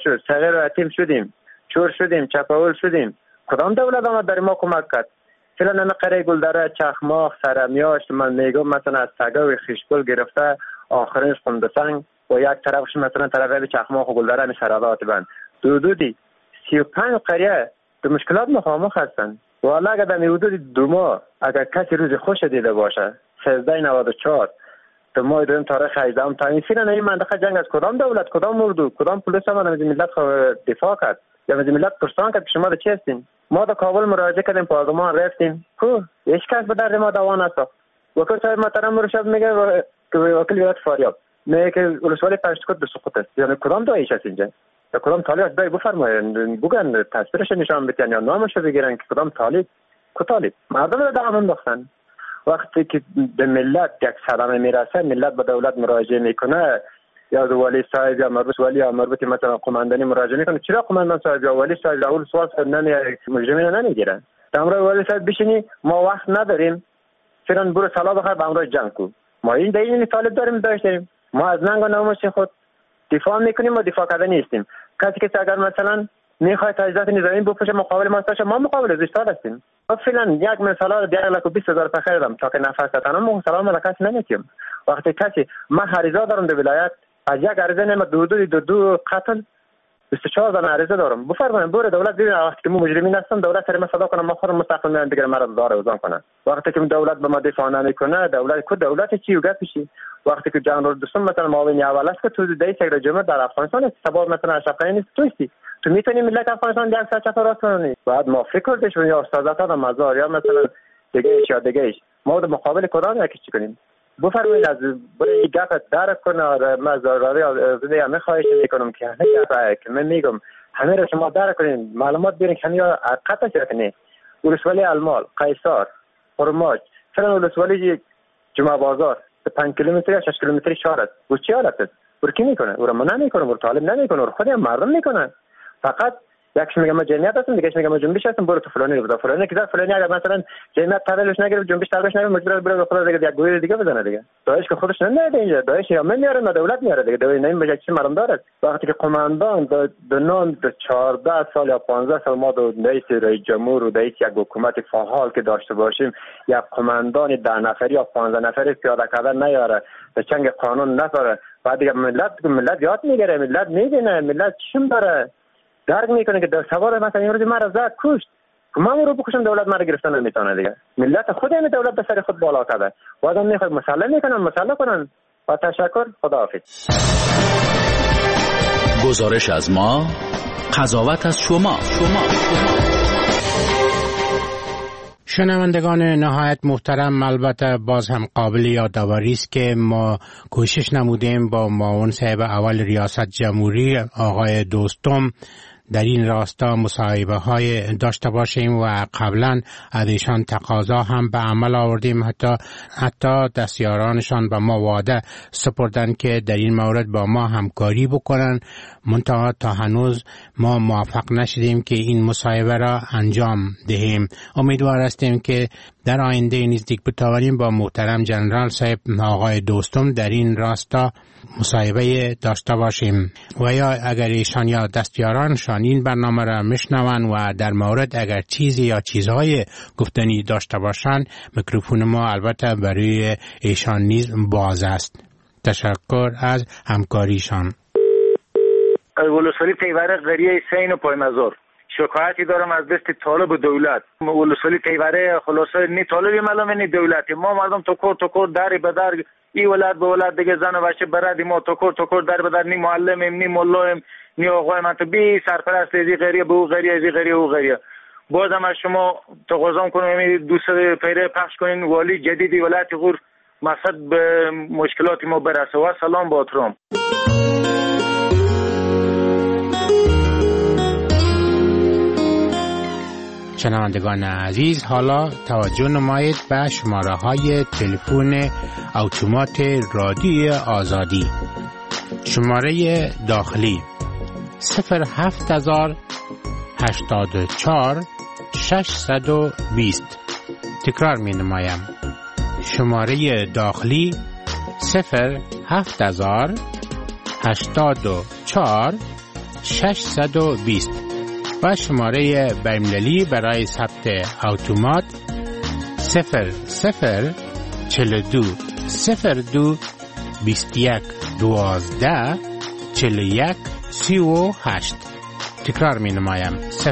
شد، صغیر و یتیم شدیم، چور شدیم، چپاول شدیم. کدام دولت آمد در ما کمک کرد؟ فعلا همه قریه گلدره، چخماق، سرمیاشت، من میگم مثلا از سگا و خیشگل گرفته آخرینش قندسنگ و یک طرفش مثلا طرف چخماق و گلدره می سرادات بند. حدودی 35 قریه به مشکلات مخامخ هستند. والا اگر در حدود 2 ماه اگر کسی روز خوش دیده باشه 1394 تو ماه دوم تاریخ 18 تا این فعلا این منطقه جنگ از کدام دولت، کدام اردو، کدام پلیس آمد از ملت دفاع کرد یا از ملت پرسان کرد که شما چی هستین؟ ما در کابل مراجعه کردیم، پارلمان رفتیم، کو هیچ کس به درد ما دوا نساخت. وکیل صاحب محترم مرشد میگه که وکیل ولایت فاریاب میگه که ولسوالی پشتکوت به سقوط است. یعنی کدام دایش هست اینجا؟ یا کدام طالب دای بفرمایید بگن تصویرش نشان بدن یا نامش بگیرن که کدام طالب کطالب مردم رو دعوا انداختن. وقتی که به ملت یک صدمه میرسه ملت به دولت مراجعه میکنه یا والی صاحب یا مربوط ولی یا مربوط مثلا قماندانی مراجعه میکنه، چرا قماندان صاحب یا والی صاحب اول سوال مجرمین نمیگیرن؟ امروز والی صاحب بشینی ما وقت نداریم فعلا برو سلا بخیر با امروز جنگ کو. ما این دلیل طالب داریم داشتیم، ما از ننگ و ناموس خود دفاع میکنیم و دفاع کردن نیستیم. کسی که اگر مثلا میخواد تجهیزات نظامی بپوشه مقابل ما باشه، ما مقابل ازش هستیم. فعلا یک مثلا 2,20,000 خریدم تا که نفس تنم سلام علیکم نمیتیم. وقتی کسی من عریضه دارم در ولایت از یک عریضه نمت حدود دو قتل 24 دانه عریضه دارم. بفرمایید بور دولت ببین وقتی که مجرمین هستن دولت سر ما صدا کنه ما خودم مستقل میان دیگه مرا داره وزن کنه. وقتی که دولت به ما دفاع نمیکنه دولت چی و گپشی؟ وقتی که جنرال دوستم مثلا معاون اول است که تو دیگه سیکرت جمهور در افغانستان است سبب مثلا اشرف غنی نیست توستی تو میتونی ملت افغانستان یک ساعت چطور راست کنی؟ بعد ما فکر کردش یا استادات هم مزار یا مثلا دیگه ما در مقابل کدام یکی چی کنیم؟ بفرمایید از برای گپ درک کنه مزاراری از همه خواهش میکنم که همه گپ که من میگم همه را شما درک کنین معلومات بیارین که همه حقیقت شکنه. ولسوالی المال، قیصر، خرماج، فعلا ولسوالی جمعه بازار 5 کیلومتر یا 6 کیلومتری شهر است. و چی حالت است؟ برو کی میکنه؟ برو من نمیکنه، برو طالب نمیکنه، برو خود مردم میکنه. فقط یکش میگه ما جمعیت هستم، دیگهش میگه ما جنبش هستم، برو تو فلانی رو فلانی که فلانی اگر مثلا جمعیت تبلش نگیره جنبش تبلش نگیره مجبور بره خدا دیگه یک گویر دیگه بزنه دیگه. داعش که خودش نمیده اینجا، داعش یا من میاره نه دولت میاره دیگه. داعش نمی بجای چی مردم داره. وقتی که قماندان دو نام 14 سال یا 15 سال ما دو رئیس جمهور و رئیس یک حکومت فعال که داشته باشیم یک قماندان 10 نفری یا 15 نفری پیاده کردن نیاره به چنگ قانون نذاره بعد دیگه ملت یاد میگیره، ملت میبینه ملت چیم داره درک میکنه که در سوار مثلا این روز مرا زد کشت ما رو بکشم دولت مرا گرفتن نمیتونه دیگه. ملت خود این دولت به سر خود بالا کرده و آدم میخواد مسئله کنن و تشکر. خداحافظ. گزارش از ما، قضاوت از شما. شنوندگان نهایت محترم، البته باز هم قابل یادآوری است که ما کوشش نمودیم با معاون صاحب اول ریاست جمهوری آقای دوستم در این راستا مصاحبه های داشته باشیم و قبلا از ایشان تقاضا هم به عمل آوردیم، حتی دستیارانشان به ما وعده سپردن که در این مورد با ما همکاری بکنن، منتها تا هنوز ما موفق نشدیم که این مصاحبه را انجام دهیم. امیدوار هستیم که در آینده نزدیک بتوانیم با محترم جنرال صاحب آقای دوستم در این راستا مصاحبه داشته باشیم و یا اگر ایشان یا دستیارانشان این برنامه را میشنون و در مورد اگر چیزی یا چیزهای گفتنی داشته باشند میکروفون ما البته برای ایشان نیز باز است. تشکر از همکاریشان. ولسوالی تیوره قریه سین و پایمزار شکایتی دارم از دست طالب و دولت. ولسوالی تیوره خلاصه نی طالبی ملامه نی دولتی. ما مردم تکور داری به در ای ولایت به ولایت دیگه زن و بچه برادی ما تکور در به در نی معلمیم نی ملایم نی آقای من تو بی سرپرست ازی قریه به او قریه ازی قریه او قریه. بازم از شما تقاضا کنم دوست پیره پخش کنین والی جدیدی ولایت غور مقصد به مشکلات ما برسه. و سلام با احترام. شنوندگان عزیز، حالا توجه نمایید به شماره های تلفن اتومات رادیو آزادی. شماره داخلی 07084 620. تکرار می نمایم. شماره داخلی 07084 620 و شماره بین‌المللی برای ثبت اتومات 0042 02 21 12 41 38. تکرار می نمایم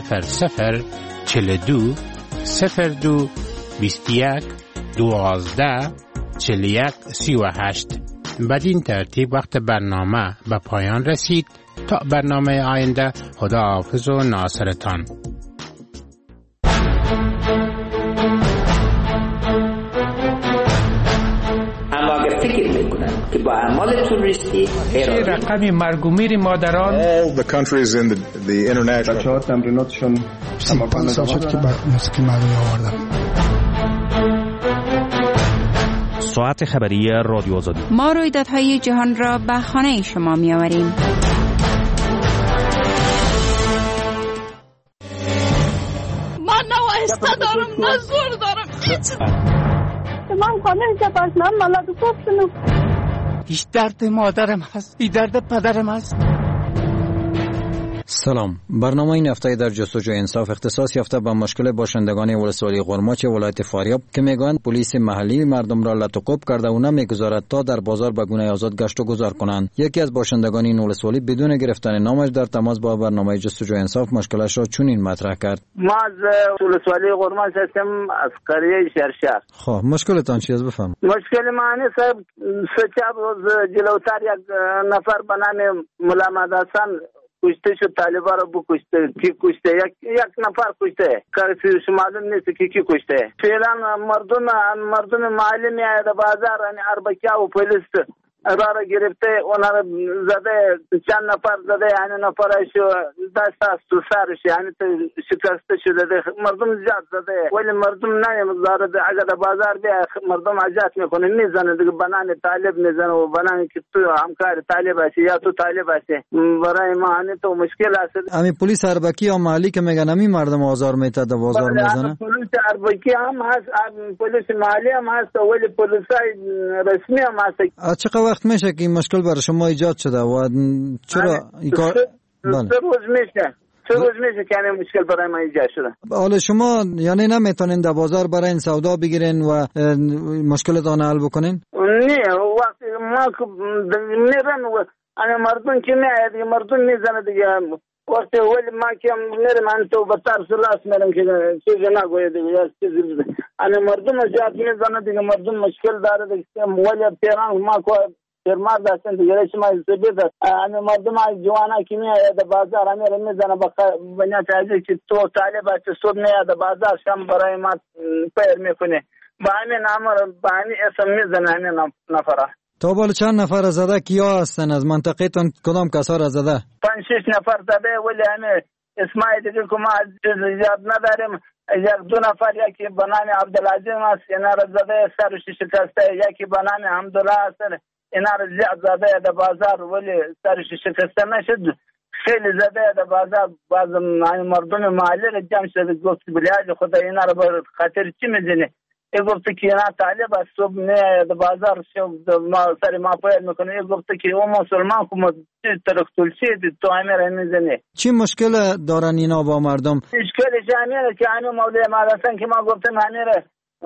0042 02 21 12 41 38. بدین ترتیب وقت برنامه به پایان رسید. تا برنامه آینده، خدا حافظ و ناصرتان. اما اگر فکر میکنن که با اعمال توریستی رقم مرگ و میر مادران all the countries in the international بچه‌ها تمریناتشون تمام شد که موسیقی مردمی آوردم. ساعت خبری رادیو آزادی. ما رویدادهای جهان را به خانه شما می آوریم. من نه آهسته دارم نه زور دارم. من خانه جباشنم ملاد کوفشنو. هیچ درد مادرم هست، هیچ درد پدرم هست. سلام. برنامه این هفته در جستجوی انصاف اختصاص یافته به مشکل باشندگان ولسوالی قرماچ ولایت فاریاب که میگویند پلیس محلی مردم را لطوقوب کرده و نمیگذارد تا در بازار به گونه آزاد گشت و گذار کنند. یکی از باشندگان این ولسوالی بدون گرفتن نامش در تماس با برنامه جستجوی انصاف مشکلش را چنین مطرح کرد. ما از ولسوالی قرماچ هستم، از قریه شهرشهر. خب مشکلتان چی است بفهم؟ مشکل ما صاحب سه روز جلوتر یک نفر به نام ملا مدحسن کشته شد، طالبا رو بکشته. کی کشته؟ یک نفر کشته، کسی معلوم نیست که کی کشته. فعلا مردم محلی میاد بازار، یعنی اربکیا و پلیس را گرفته، اونا رو زده، چند نفر زده، یعنی نفرش دست از تو سرش یعنی شکسته شده. مردم زیاد زده ولی مردم نمیگذاره. اگر بازار بیا مردم اجازه میکنه میزنه دیگه، بنان طالب میزنه و بنان که تو همکار طالب هستی یا تو طالب هستی. برای ما همین تو مشکل هست. امی پلیس اربکی یا محلی که میگن امی مردم آزار میته در بازار میزنه. پلیس اربکی هم هست، پلیس محلی هم هست، ولی پلیس رسمی هم هست. چقدر وقت میشه که این مشکل برای شما ایجاد شده و چرا این کار؟ سه روز میشه که این مشکل برای ما ایجاد شده. حالا شما یعنی نمیتونین در بازار برای این سودا بگیرین و مشکلتان حل بکنین؟ نه، وقتی ما میرن و انا مردم که میاد مردم میزنه دیگه. وقتی ولی ما که میرم من تو به طرف راست میرم که چیزی نگوید دیگه. انا مردم زیاد میزنه دیگه، مردم مشکل داره دیگه. ولی پیران ما کو فرمار داشتن دیگه شما سبب انا مردم جوانا که میاد بازار امیر میزنه بنا تاجی که تو طالب هستی صبح میاد بازار شام برای ما پیر میکنه. با همین امر با همین اسم میزنه همین نفره. تا بالا چند نفر زده کیا هستن از منطقه تان؟ کدام کسا را زده؟ 5-6 نفر زده ولی همین اسمای دیگه که ما زیاد نداریم. یک دو نفر، یکی به نام عبدالعظیم است، اینا را زده سرش شکسته. یکی به نام حمدالله است، اینا را زیاد زده در بازار ولی سرش شکسته نشد. خیلی زده در بازار. بعض مردم محلی را جمع شده گفت بلیاج خدا اینا را به خاطر چی میزنی؟ ای گفته که اینا طالب است، صبح میاد بازار سر ما پاید میکنه. ای گفته که او مسلمان که ترختول چید تو همه را میزنی. چی مشکل دارن اینا با مردم؟ مشکلش همینه که همین مولای مدحسن که ما گفتم همین را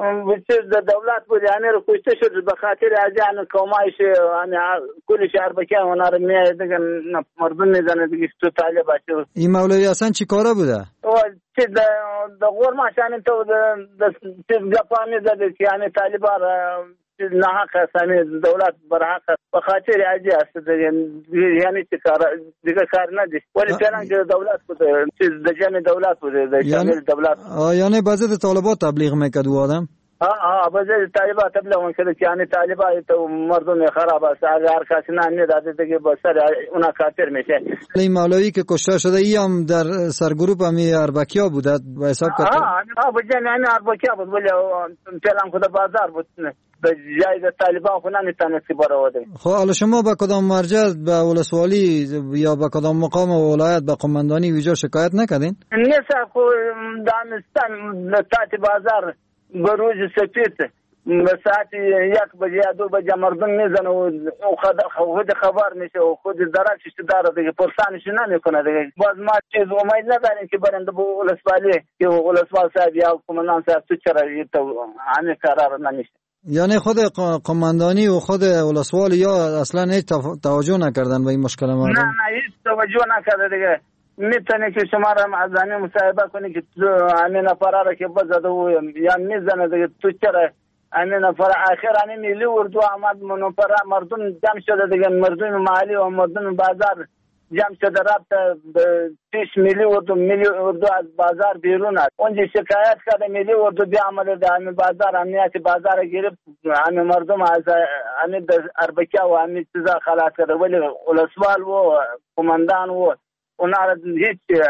دولت بود، همین را کشته شد به خاطر اجان قومایش کلش اربکی اونا را میاد دیگه مردم میزنه دیگه تو طالب است. این مولوی حسن چی کاره بوده؟ چه د غورماش همین تو چیز گپا میزده که همین طالبا نه حق است، همین دولت بر حق است به خاطر اجی است دیگه. یعنی چه کار دیگه کار ندید ولی فعلا که دولت بوده، چیز د جمع دولت بوده، د شامل دولت. یعنی بعضی طالبات تبلیغ میکرد و آدم بعضی طالبات تبلیغ میکرد که یعنی طالبات تو مردم خراب است، هر کسی نه داده دیگه با سر اونا خاطر میشه. این مولوی که کشته شده ای هم در سرگروپ امی اربکیا بوده به حساب کرد. بجن یعنی اربکیا بود ولی فعلا خود بازار بود به جای طالبان خو نمیتونستی برآورده. خب حالا شما با کدام مرجع به ولسوالی یا با کدام مقام ولایت به قماندانی ویژه شکایت نکردین؟ نه خو دانستان تات بازار به روز سپید ساعت 1 بجه یا 2 بجه مردم میزنه و خود خبر میشه و خود درکش داره دیگه پرسانش نمیکنه دیگه. باز ما چیز امید نداریم که برنده به ولسوالی که ولسوال صاحب یا کمانان صاحب تو چرا همین قرار نمیشه. یعنی خود قماندانی و خود ولسوالی یا اصلا هیچ توجه نکردن به این مشکل مردم؟ نه هیچ توجه نکرده دیگه. میتونه که شما را از همین مصاحبه کنی که همین نفره را که بزده و یا میزنه دیگه تو چرا همین نفره آخر همین ملی اردو آمد نفره مردم جمع شده دیگه، مردم محلی و مردم بازار جمع شده رفت پیش ملی اردو از بازار بیرون است. اونجا شکایت کرده ملی اردو بیا آمده در همین بازار امنیت بازار گرفت همین مردم از همین اربکه و همین چیزا خلاص کرده، ولی ولسوال و قماندان و اونا هیچ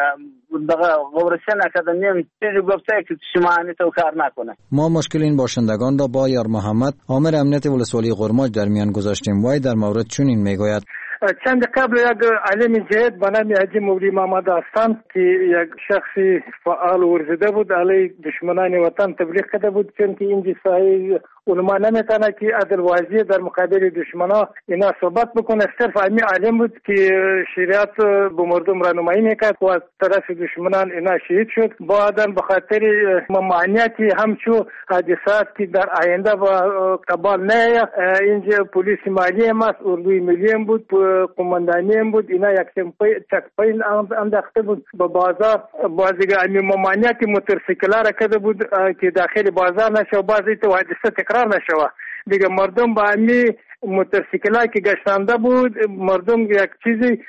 غورشه نکرده، نیم چیزی گفته که شما تو کار نکنه. ما مشکل این باشندگان را با یار محمد عامر امنیت ولسوالی قرماج در میان گذاشتیم. وای در مورد چنین میگوید: چند قبل یک عالم جهاد به نام حاجی مولوی محمد هستند که یک شخصی فعال ورزیده بود علیه دشمنان وطن تبلیغ کرده بود، چون که این صحیح علما نمیتونه که عدل واضح در مقابل دشمنا اینا صحبت بکنه. صرف علمی عالم بود که شریعت به مردم راهنمایی میکرد و از طرف دشمنان اینا شهید شد. بعدا به خاطر ممانعتی همچو حادثات که در آینده با قبال نه اینجا پلیس مالی هم است، اردوی ملی هم بود، قماندانی هم بود، اینا یک چک پایین انداخته بود به بازار. باز دیگه این ممانعتی موتورسیکل‌ها را کرده بود که داخل بازار نشه، باز این حادثه تکرار نشوه دیگه. مردم با امی موتورسیکل‌ها که گشتنده بود مردم یک چیزی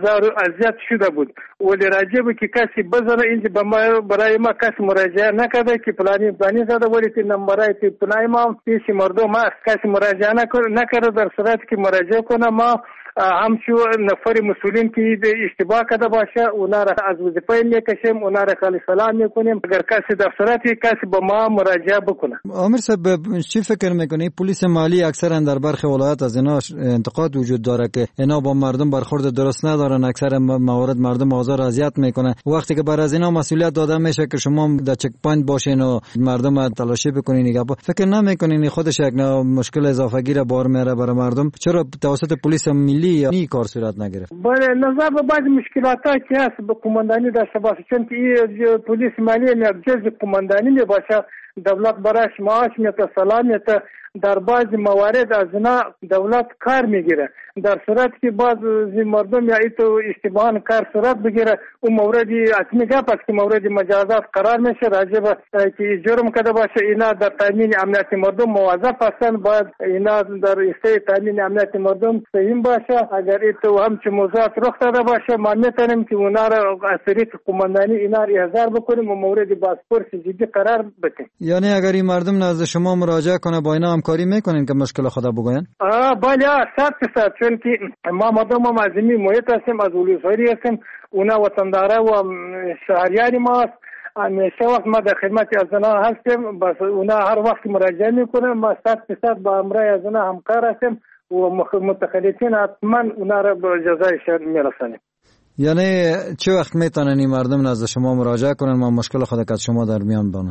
اذیت شده بود. ولی راجب که کسی بزنه اینجا برای ما کسی مراجعه نکرده که پلانی زده، ولی که نمبرای تلفنی ما پیش مردم هست، کسی مراجعه نکرده. در صورتی که مراجعه کنه ما همچو نفر مسئولین که اشتباه کرده باشه اونا را از وظیفه میکشیم، اونا را خالی سلام میکنیم. اگر کسی در صورتی کسی با ما مراجعه بکنه. عامر صاحب چی فکر میکنی؟ پلیس مالی اکثرا در برخی ولایات از اینا انتقاد وجود داره که اینا با مردم برخورد درست ندارن، اکثر موارد مردم آزار اذیت میکنه. وقتی که بر از اینا مسئولیت داده میشه که شما در چک پوینت باشین و مردم تلاشی بکنین، فکر نمیکنین خودش یک مشکل اضافه گیر بار میاره برای مردم؟ چرا توسط پلیس ملی یعنی کار صورت نگرفت؟ بله نظر به بعض مشکلات که هست به قماندانی داشته باشه، چون که پلیس مالی یک جزء قماندانی می باشه، دولت براش معاش میده، سلام میده. در بعض موارد از اینا دولت کار میگیره، در صورت که بعض مردم یا ایتو اشتباهان کار صورت بگیره اون موردی اصلی گپ است که مورد مجازات قرار میشه. راجب که جرم کرده باشه اینا در تامین امنیت مردم موظف هستن، باید اینا در استای تامین امنیت مردم سهم باشه. اگر ایتو همچه موضوعات رخ داده باشه ما میتونیم که اونا را از طریق قماندانی اینا را احضار بکنیم و مورد بازپرس جدی قرار بدیم. یعنی اگر این مردم نزد شما مراجعه کنه با اینا همکاری میکنین که مشکل خدا بگوین؟ بله 100%، چون که ما مردم هم از این محیط هستیم، از ولسوالی هستیم، اونا وطنداره و شهریاری ما هست. همیشه وقت ما در خدمت از اونا هستیم، بس اونا هر وقت مراجعه میکنیم، ما 100% با امرای از اونا همکار هستیم و متخلفین حتما اونا را به جزای شر میرسانیم. یعنی چه وقت میتونن این مردم نزد شما مراجعه کنن ما مشکل خود که شما در میان بانن؟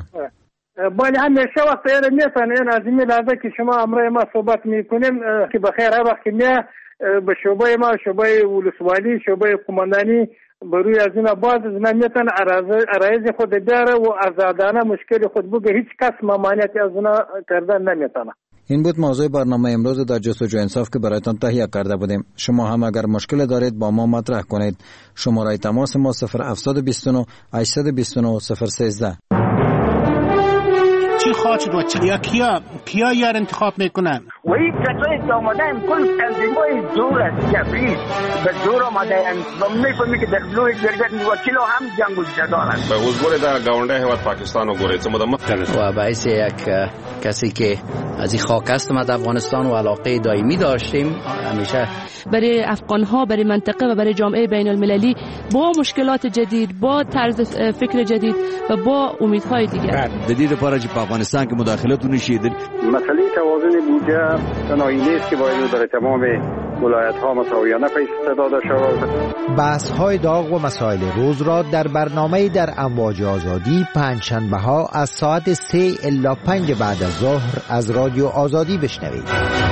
بله همیشه وقت ایره میتونن از این لحظه که شما امرای ما صحبت میکنیم که بخیر هر وقت میه به شعبه ما، شعبه ولسوالی، شعبه قماندانی بروی از اینا باز از اینا میتونن عرایز خود بیاره و آزادانه مشکل خود بگه، هیچ کس ممانعتی از اینا کردن نمیتونه. این بود موضوع برنامه امروز در جستجوی انصاف که برایتان تهیه کرده بودیم. شما هم اگر مشکل دارید با ما مطرح کنید. شماره تماس ما 0729 829 013. چی خواهد و چی کیا یار انتخاب میکنن؟ و این کسایی که آمده هم کل تنظیمای دور است، جبریز به دور آمده هم و میفهمی که در بلوی جرگت وکیل هم جنگ و جدال است. به حضور در گاونده هیواد پاکستان و گوریت مدمت و باعث یک کسی که از این خاک است ما در افغانستان و علاقه دائمی داشتیم همیشه برای افغان‌ها، برای منطقه و برای جامعه بین المللی با مشکلات جدید، با طرز فکر جدید و با امیدهای دیگر. دلیل پارچ په افغانستان کې مداخلتونه شي. مسئله توازن بودجه تنهایی نیست که باید در تمام ولایت ها مساویانه پیش داده شود. بحث های داغ و مسائل روز را در برنامه در امواج آزادی پنجشنبه ها از ساعت 3 الی 5 بعد از ظهر از رادیو آزادی بشنوید.